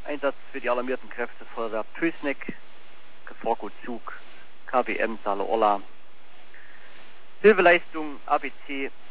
Einsatz für die alarmierten Kräfte Feuerwehr Pößneck, Geforco Zug, KWM Saale Orla. Hilfeleistung ABC